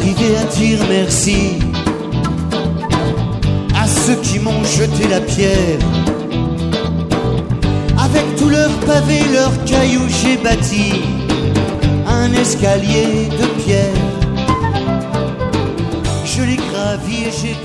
arriver à dire merci à ceux qui m'ont jeté la pierre. Avec tous leurs pavés, leurs cailloux, j'ai bâti un escalier de pierre. Je l'ai gravi et j'ai